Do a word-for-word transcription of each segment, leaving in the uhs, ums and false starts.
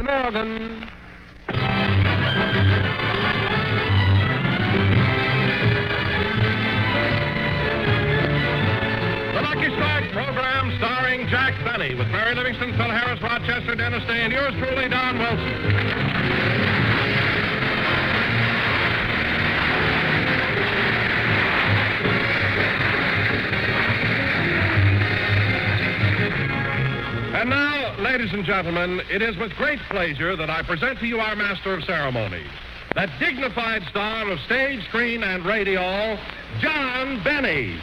Morgan. The Lucky Strike program starring Jack Benny with Mary Livingston, Phil Harris, Rochester, Dennis Day, and yours truly, Don Wilson. And now, ladies and gentlemen, it is with great pleasure that I present to you our master of ceremonies, that dignified star of stage, screen, and radio, John Benny.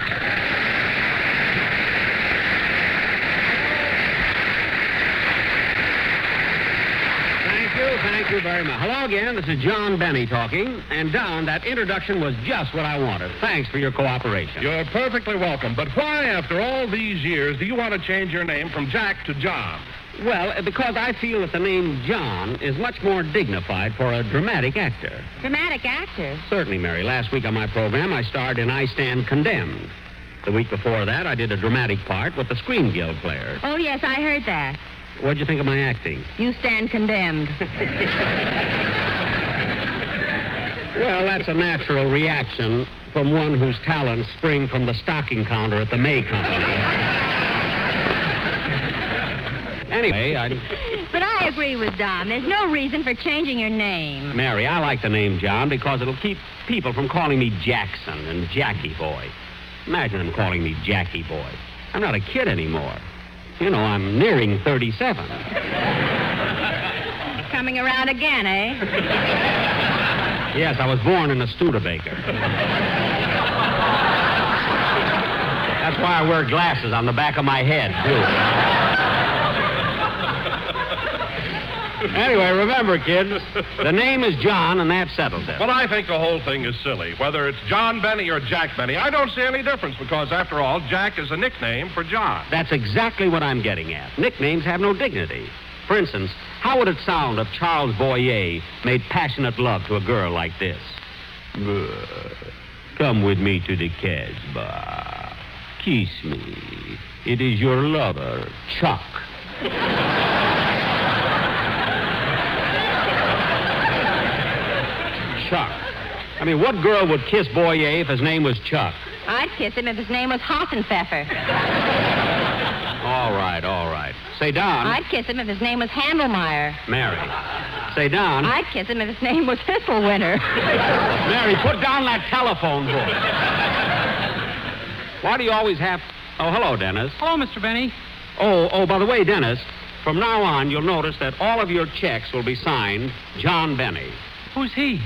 Thank you, thank you very much. Hello again, this is John Benny talking. And Don, that introduction was just what I wanted. Thanks for your cooperation. You're perfectly welcome. But why, after all these years, do you want to change your name from Jack to John? Well, because I feel that the name John is much more dignified for a dramatic actor. Dramatic actor? Certainly, Mary. Last week on my program, I starred in I Stand Condemned. The week before that, I did a dramatic part with the Screen Guild players. Oh, yes, I heard that. What'd you think of my acting? You stand condemned. Well, that's a natural reaction from one whose talents spring from the stocking counter at the May Company. Anyway, I... But I agree with Don. There's no reason for changing your name. Mary, I like the name John because it'll keep people from calling me Jackson and Jackie Boy. Imagine them calling me Jackie Boy. I'm not a kid anymore. You know, I'm nearing thirty-seven. Coming around again, eh? Yes, I was born in a Studebaker. That's why I wear glasses on the back of my head, too. Anyway, remember, kids, the name is John, and that settles it. Well, I think the whole thing is silly. Whether it's John Benny or Jack Benny, I don't see any difference because, after all, Jack is a nickname for John. That's exactly what I'm getting at. Nicknames have no dignity. For instance, how would it sound if Charles Boyer made passionate love to a girl like this? Come with me to the Casbah. Kiss me. It is your lover, Chuck. Chuck. I mean, what girl would kiss Boyer if his name was Chuck? I'd kiss him if his name was Hossenpfeffer. All right, all right. Say, Don. I'd kiss him if his name was Handelmeyer. Mary. Say, Don. I'd kiss him if his name was Hisselwinter. Mary, put down that telephone book. Why do you always have... Oh, hello, Dennis. Hello, Mister Benny. Oh, oh, by the way, Dennis, from now on, you'll notice that all of your checks will be signed John Benny. Who's he?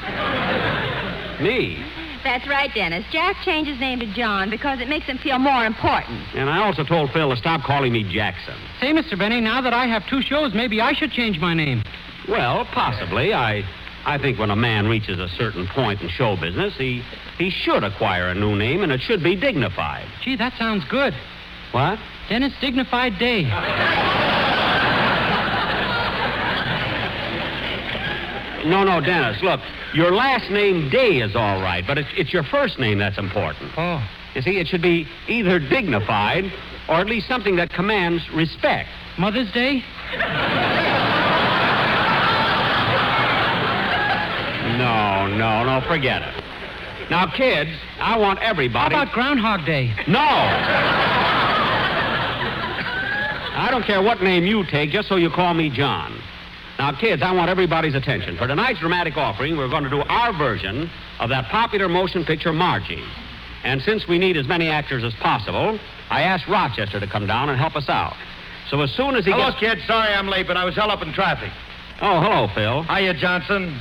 Me. That's right, Dennis. Jack changed his name to John because it makes him feel more important. And I also told Phil to stop calling me Jackson. Say, Mister Benny, now that I have two shows, maybe I should change my name. Well, possibly. I I think when a man reaches a certain point in show business, he, he should acquire a new name, and it should be dignified. Gee, that sounds good. What? Dennis Dignified Day. No, no, Dennis, look, your last name, Day, is all right, but it's, it's your first name that's important. Oh. You see, it should be either dignified or at least something that commands respect. Mother's Day? No, no, no, forget it. Now, kids, I want everybody... How about Groundhog Day? No! I don't care what name you take, just so you call me John. Now, kids, I want everybody's attention. For tonight's dramatic offering, we're going to do our version of that popular motion picture, Margie. And since we need as many actors as possible, I asked Rochester to come down and help us out. So as soon as he Hello, gets... kid. Sorry I'm late, but I was held up in traffic. Oh, hello, Phil. Hiya, Johnson.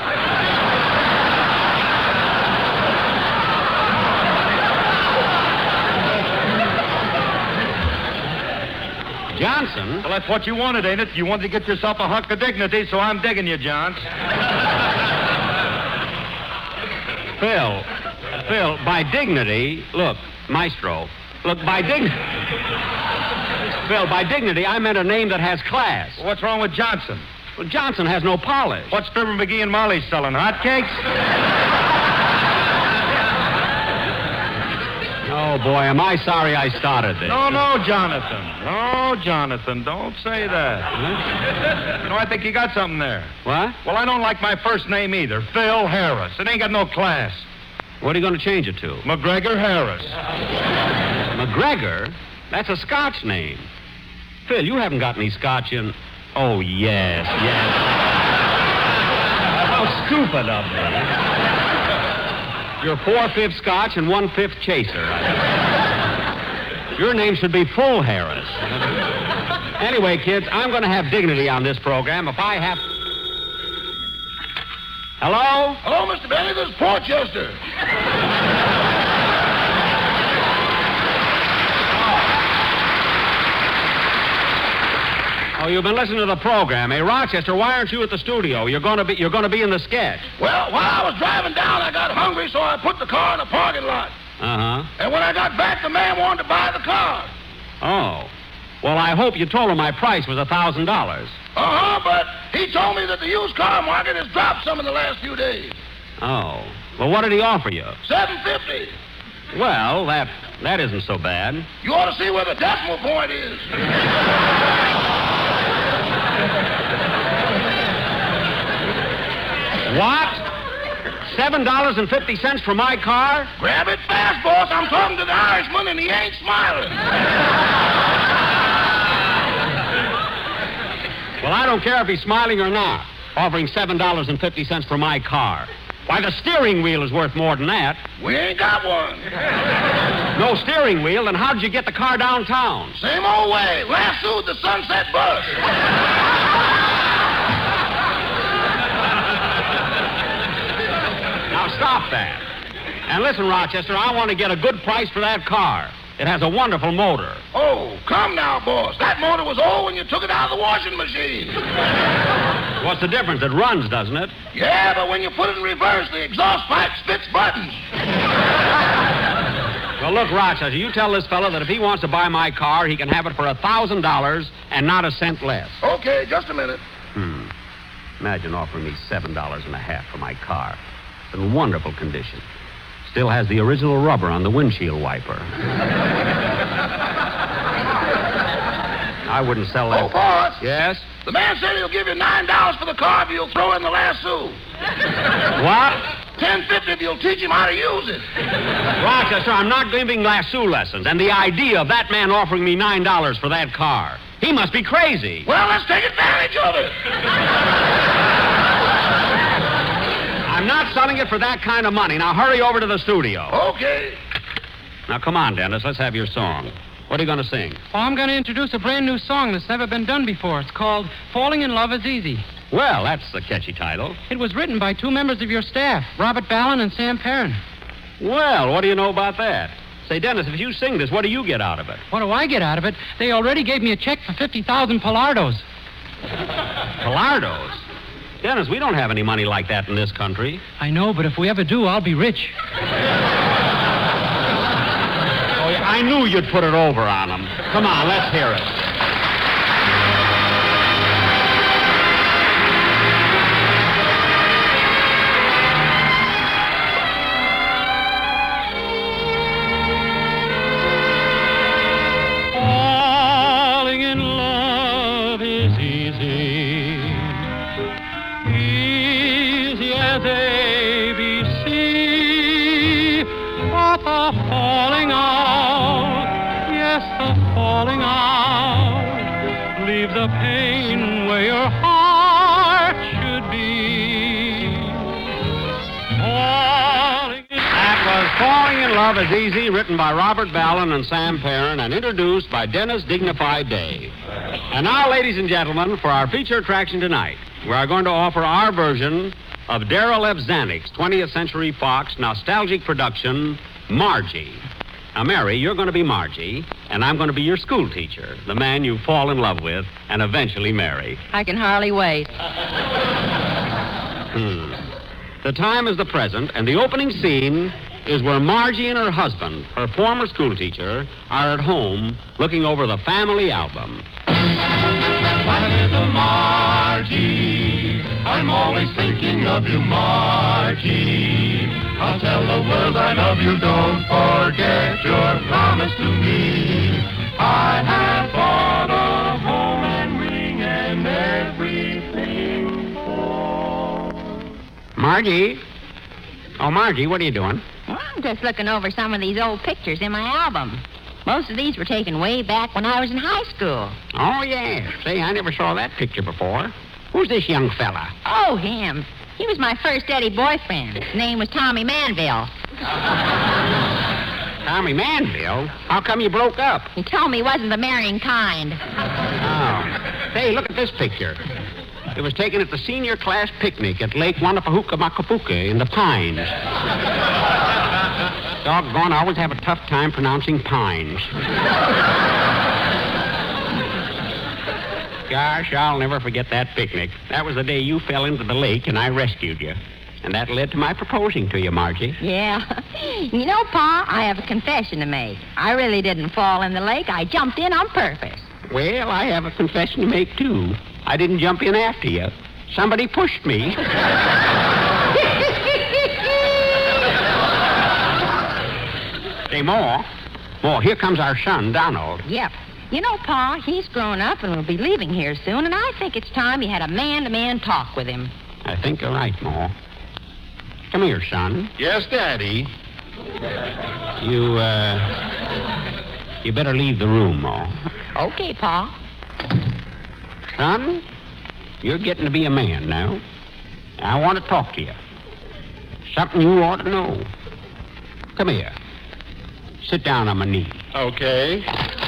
Johnson? Well, that's what you wanted, ain't it? You wanted to get yourself a hunk of dignity, so I'm digging you, John. Phil, Phil, by dignity, look, Maestro, look, by dignity... Phil, by dignity, I meant a name that has class. Well, what's wrong with Johnson? Well, Johnson has no polish. What's Fibber McGee and Molly selling, hotcakes? Oh, Oh, boy, am I sorry I started this. No, no, Jonathan. No, Jonathan, don't say that. Huh? You know, I think you got something there. What? Well, I don't like my first name either. Phil Harris. It ain't got no class. What are you going to change it to? McGregor Harris. McGregor? That's a Scotch name. Phil, you haven't got any Scotch in... Oh, yes, yes. How stupid of me. You're four-fifths Scotch and one-fifth chaser. Your name should be Full Harris. Anyway, kids, I'm going to have dignity on this program. If I have... Hello? Hello, Mister Benny. This is Portchester. Oh, you've been listening to the program, eh, Rochester? Why aren't you at the studio? You're going to be you're going to be in the sketch. Well, while I was driving down, I got hungry, so I put the car in the parking lot. Uh huh. And when I got back, the man wanted to buy the car. Oh. Well, I hope you told him my price was a thousand dollars. Uh huh. But he told me that the used car market has dropped some in the last few days. Oh. Well, what did he offer you? Seven fifty. Well, that that isn't so bad. You ought to see where the decimal point is. What? Seven dollars and fifty cents for my car? Grab it fast, boss. I'm talking to the Irishman, and he ain't smiling. Well, I don't care if he's smiling or not. Offering seven dollars and fifty cents for my car. Why, the steering wheel is worth more than that. We ain't got one. No steering wheel? Then how'd you get the car downtown? Same old way. Lassoed the Sunset Bus. Now, stop that. And listen, Rochester, I want to get a good price for that car. It has a wonderful motor. Oh, come now, boss. That motor was old when you took it out of the washing machine. What's the difference? It runs, doesn't it? Yeah, but when you put it in reverse, the exhaust pipe spits buttons. Well, look, Rochester, you tell this fellow that if he wants to buy my car, he can have it for a thousand dollars and not a cent less. Okay, just a minute. Hmm. Imagine offering me seven dollars and a half for my car. It's in wonderful condition. Still has the original rubber on the windshield wiper. I wouldn't sell that. Oh, boss. Yes? The man said he'll give you nine dollars for the car if you'll throw in the lasso. What? Ten fifty if you'll teach him how to use it. Rochester, I'm not giving lasso lessons, and the idea of that man offering me nine dollars for that car. He must be crazy. Well, let's take advantage of it. I'm not selling it for that kind of money. Now, hurry over to the studio. Okay. Now, come on, Dennis. Let's have your song. What are you going to sing? Oh, I'm going to introduce a brand new song that's never been done before. It's called Falling in Love is Easy. Well, that's a catchy title. It was written by two members of your staff, Robert Ballin and Sam Perrin. Well, what do you know about that? Say, Dennis, if you sing this, what do you get out of it? What do I get out of it? They already gave me a check for fifty thousand Pilardos. Pilardos? Dennis, we don't have any money like that in this country. I know, but if we ever do, I'll be rich. Oh, yeah, I knew you'd put it over on them. Come on, let's hear it. Falling in love is easy. Easy as A B C. But the falling out, yes, the falling out, leaves a pain where your heart should be. Falling in That was Falling in Love is Easy, written by Robert Ballin and Sam Perrin, and introduced by Dennis Dignified Dave. And now, ladies and gentlemen, for our feature attraction tonight, we are going to offer our version of Darrell F. Zanuck's twentieth Century Fox nostalgic production, Margie. Now, Mary, you're going to be Margie, and I'm going to be your school teacher, the man you fall in love with and eventually marry. I can hardly wait. Hmm. The time is the present, and the opening scene is where Margie and her husband, her former school teacher, are at home looking over the family album. My little Margie, I'm always thinking of love you, Margie. I'll tell the world I love you. Don't forget your promise to me. I have bought a home and ring and everything for... Margie? Oh, Margie, what are you doing? Well, I'm just looking over some of these old pictures in my album. Most of these were taken way back when I was in high school. Oh, yes. Say, I never saw that picture before. Who's this young fella? Oh, him. He was my first steady boyfriend. His name was Tommy Manville. Tommy Manville? How come you broke up? He told me he wasn't the marrying kind. Oh. Say, look at this picture. It was taken at the senior class picnic at Lake Wanapahooka-Macapuca in the Pines. Doggone, I always have a tough time pronouncing pines. Gosh, I'll never forget that picnic. That was the day you fell into the lake and I rescued you. And that led to my proposing to you, Margie. Yeah. You know, Pa, I have a confession to make. I really didn't fall in the lake. I jumped in on purpose. Well, I have a confession to make, too. I didn't jump in after you. Somebody pushed me. Say, Ma. Ma, here comes our son, Donald. Yep. You know, Pa, he's grown up and will be leaving here soon, and I think it's time you had a man-to-man talk with him. I think you're right, Ma. Come here, son. Yes, Daddy. You, uh... You better leave the room, Ma. Okay, Pa. Son, you're getting to be a man now. I want to talk to you. Something you ought to know. Come here. Sit down on my knee. Okay.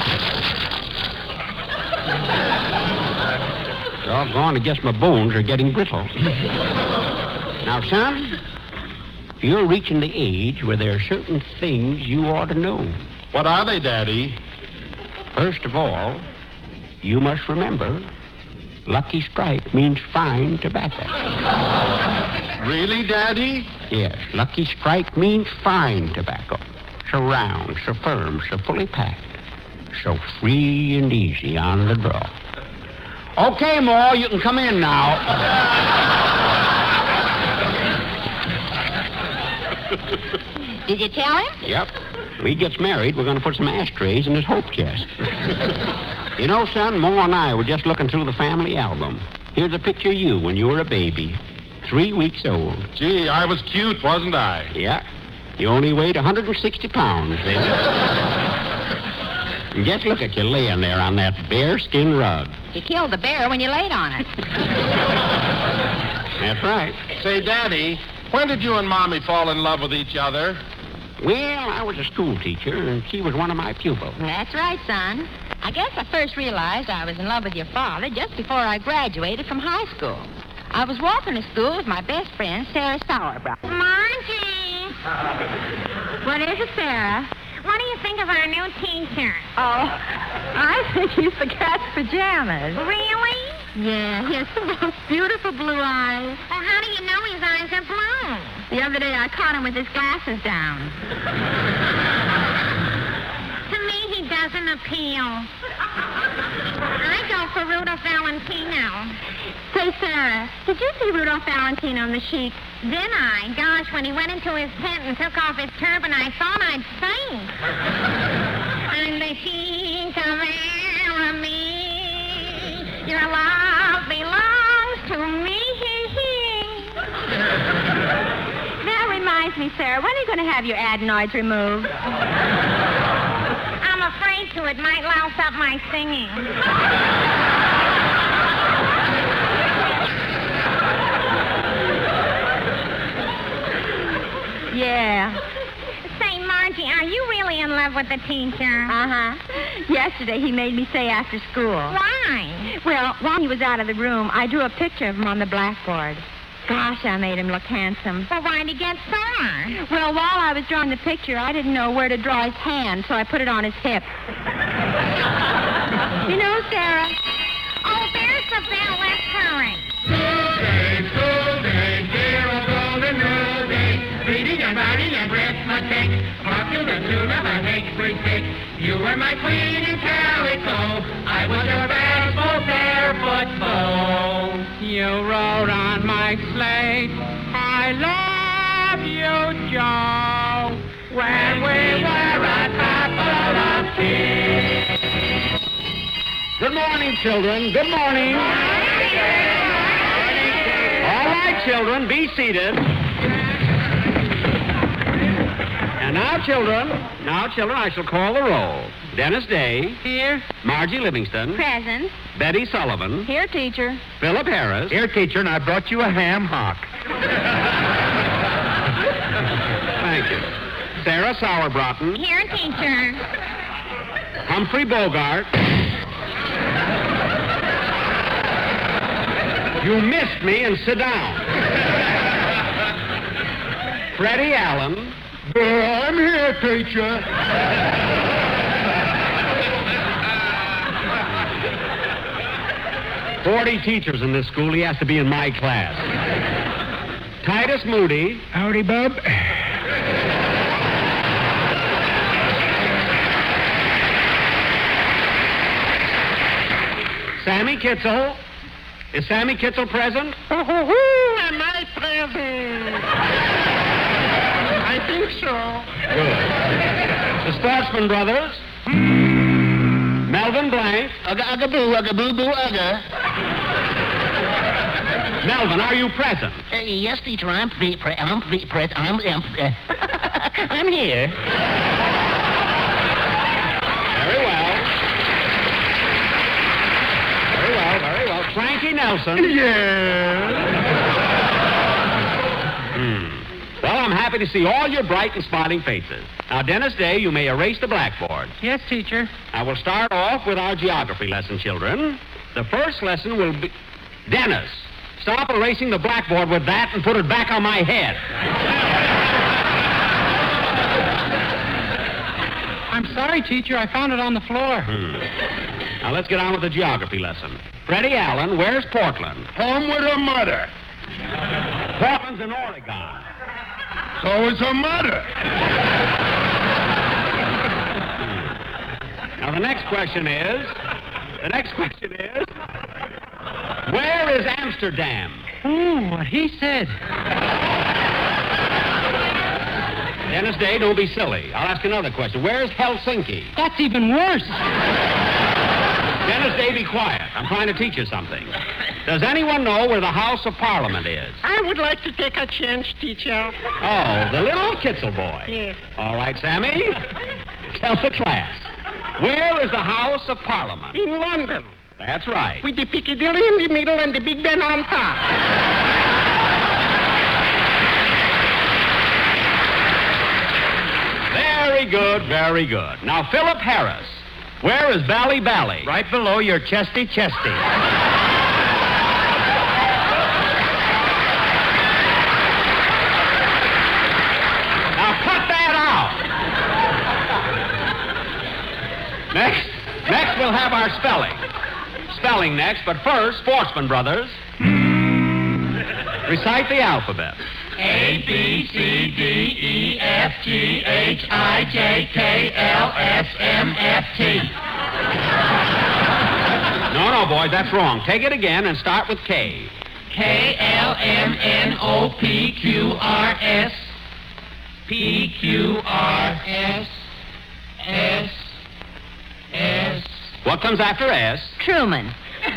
Doggone, I guess my bones are getting brittle. Now, son, you're reaching the age where there are certain things you ought to know. What are they, Daddy? First of all, you must remember, Lucky Strike means fine tobacco. Really, Daddy? Yes, Lucky Strike means fine tobacco. So round, so firm, so fully packed, so free and easy on the draw. Okay, Ma, you can come in now. Did you tell him? Yep. When he gets married, we're going to put some ashtrays in his hope chest. You know, son, Ma and I were just looking through the family album. Here's a picture of you when you were a baby, three weeks old. Gee, I was cute, wasn't I? Yeah. You only weighed one hundred sixty pounds then. And just look at you laying there on that bearskin rug. You killed the bear when you laid on it. That's right. Say, Daddy, when did you and Mommy fall in love with each other? Well, I was a school teacher, and she was one of my pupils. That's right, son. I guess I first realized I was in love with your father just before I graduated from high school. I was walking to school with my best friend, Sarah Sauerbruch. Margie! What is it, Sarah? What do you think of our new teacher? Oh, I think he's the cat's pajamas. Really? Yeah, he has the most beautiful blue eyes. Well, how do you know his eyes are blue? The other day I caught him with his glasses down. To me, he doesn't appeal. I go for Rudolph Valentino. Say, Sarah, did you see Rudolph Valentino on the sheet? Did I? Gosh, when he went into his tent and took off his turban, I thought I'd faint. On the sheet of Laramie, your love belongs to me. That reminds me, Sarah, when are you going to have your adenoids removed? I'm afraid to. It might louse up my singing. Yeah. Say, Margie, are you really in love with the teacher? Uh-huh. Yesterday he made me say after school. Why? Well, while he was out of the room, I drew a picture of him on the blackboard. Gosh, I made him look handsome. Well, why'd he get sore? Well, while I was drawing the picture, I didn't know where to draw his hand, so I put it on his hip. You know, Sarah? Oh, there's the bell. Let's hurry. School day, school day, dear old golden rule day. Reading and writing and arithmetic. Popular tune of a Hickory stick. You were my queen in calico. I was your barefoot barefoot foe. You wrote on my slate I love you, Joe, when we were a couple of kids. Good morning, children. Good morning. All right, children, be seated. And now, children, now, children, I shall call the roll. Dennis Day. Here. Margie Livingston. Present. Betty Sullivan. Here, teacher. Philip Harris. Here, teacher, and I brought you a ham hock. Thank you. Sarah Sauerbrotten. Here, teacher. Humphrey Bogart. You missed me and sit down. Freddie Allen. I'm here, teacher. Forty teachers in this school. He has to be in my class. Titus Moody. Howdy, bub. Sammy Kitzel. Is Sammy Kitzel present? Oh, am I present? I think so. Good. The Sportsman Brothers. Melvin Blank. Ugga, ugga, boo, ugga, boo, boo, ugga. Melvin, are you present? Uh, yes, teacher, I'm pre, pre, I'm pre, pre, I'm, I'm, uh, I'm here. Very well. Very well, very well. Frankie Nelson. Yeah. Hmm. Well, I'm happy to see all your bright and smiling faces. Now, Dennis Day, you may erase the blackboard. Yes, teacher. I will start off with our geography lesson, children. The first lesson will be... Dennis, stop erasing the blackboard with that and put it back on my head. I'm sorry, teacher. I found it on the floor. Hmm. Now, let's get on with the geography lesson. Freddie Allen, where's Portland? Home with her mother. Portland's in Oregon. So is her mother. Now, the next question is... The next question is... Where is Amsterdam? Oh, what he said. Dennis Day, don't be silly. I'll ask another question. Where's Helsinki? That's even worse. Dennis Day, be quiet. I'm trying to teach you something. Does anyone know where the House of Parliament is? I would like to take a chance, teacher. Oh, the little Kitzel boy. Yes. All right, Sammy. Tell the class. Where is the House of Parliament? In London. That's right. With the Piccadilly in the middle and the Big Ben on top. Very good, very good. Now, Philip Harris. Where is Bally Bally? Right below your chesty chesty. Now, cut that out. Next, next we'll have our spelling. Spelling next, but first, Sportsman Brothers. Recite the alphabet. A, B, C, D, E, F, G, H, I, J, K, L, S, M, F, T. No, no, boys, that's wrong. Take it again and start with K. K, L, M, N, O, P, Q, R, S. P, Q, R, S. S. S. What comes after S? Truman.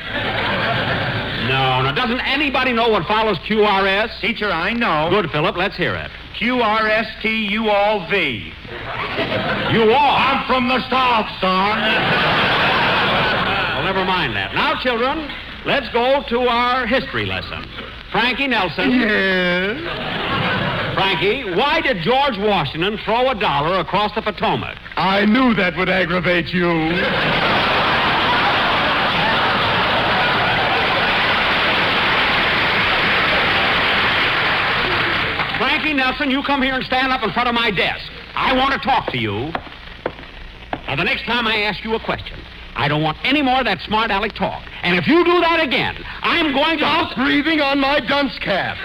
No, no. Doesn't anybody know what follows Q R S? Teacher, I know. Good, Philip. Let's hear it. Q R S T U all V. You all. I'm from the South, son. Well, never mind that. Now, children, let's go to our history lesson. Frankie Nelson. Yes. Frankie, why did George Washington throw a dollar across the Potomac? I knew that would aggravate you. Frankie Nelson, you come here and stand up in front of my desk. I want to talk to you. Now, the next time I ask you a question, I don't want any more of that smart aleck talk. And if you do that again, I'm going to... Stop breathing on my dunce cap.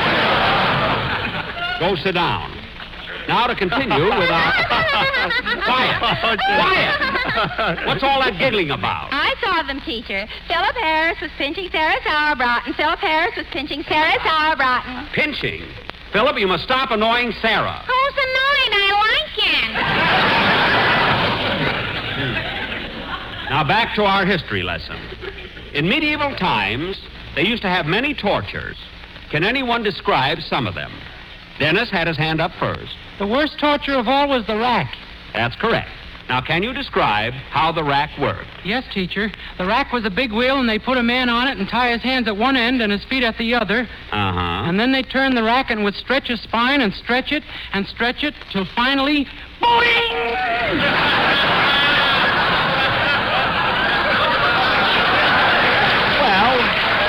Go sit down. Now to continue with our... Quiet. Quiet. What's all that giggling about? I saw them, teacher. Philip Harris was pinching Sarah Sauerbrotten. Philip Harris was pinching Sarah Sauerbrotten. Pinching. Philip, you must stop annoying Sarah. Who's annoyed? I like it. Now, back to our history lesson. In medieval times, they used to have many tortures. Can anyone describe some of them? Dennis had his hand up first. The worst torture of all was the rack. That's correct. Now, can you describe how the rack worked? Yes, teacher. The rack was a big wheel, and they put a man on it and tie his hands at one end and his feet at the other. Uh-huh. And then they turn the rack and would stretch his spine and stretch it and stretch it till finally, boing! Well,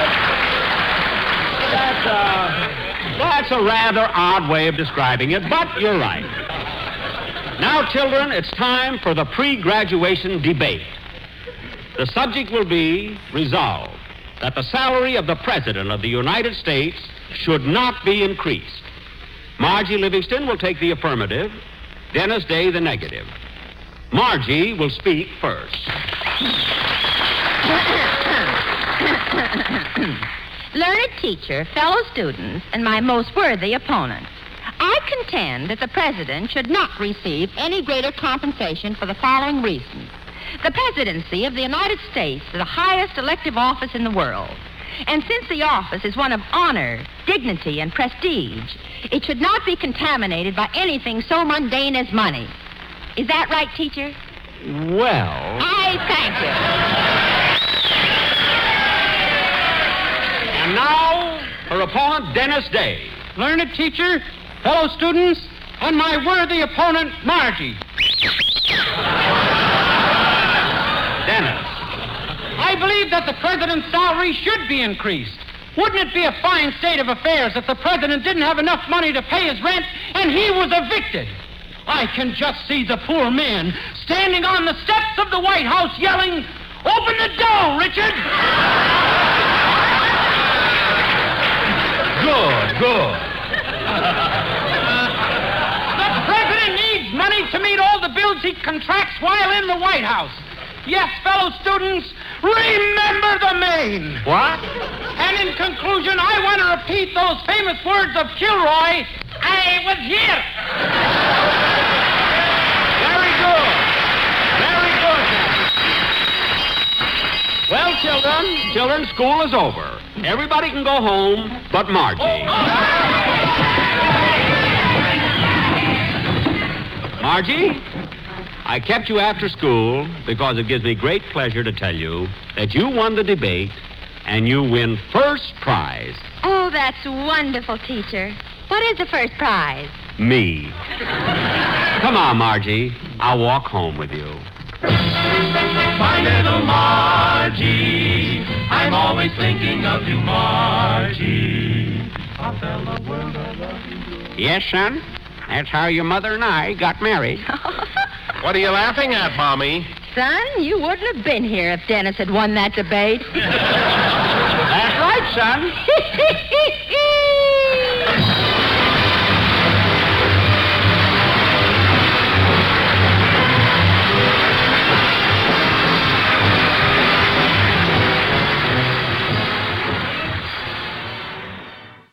that's a, that's a rather odd way of describing it, but you're right. Now, children, it's time for the pre-graduation debate. The subject will be resolved that the salary of the President of the United States should not be increased. Margie Livingston will take the affirmative, Dennis Day the negative. Margie will speak first. Learned teacher, fellow students, and my most worthy opponent. I contend that the President should not receive any greater compensation for the following reasons. The presidency of the United States is the highest elective office in the world. And since the office is one of honor, dignity, and prestige, it should not be contaminated by anything so mundane as money. Is that right, teacher? Well... I thank you. And now, her opponent, Dennis Day. Learned teacher, fellow students, and my worthy opponent, Margie. Dennis. I believe that the President's salary should be increased. Wouldn't it be a fine state of affairs if the President didn't have enough money to pay his rent and he was evicted? I can just see the poor man standing on the steps of the White House yelling, "Open the door, Richard!" Good, good. The President needs money to meet all the bills he contracts while in the White House. Yes, fellow students, remember the Maine. What? And in conclusion, I want to repeat those famous words of Kilroy, "I was here." Very good. Very good. Well, children, children, school is over. Everybody can go home but Margie. Margie, I kept you after school because it gives me great pleasure to tell you that you won the debate and you win first prize. Oh, that's wonderful, teacher. What is the first prize? Me. Come on, Margie. I'll walk home with you. My little Margie, I'm always thinking of you, Margie. I'll tell the world I love you. Yes, son? That's how your mother and I got married. What are you laughing at, Mommy? Son, you wouldn't have been here if Dennis had won that debate. That's right, son.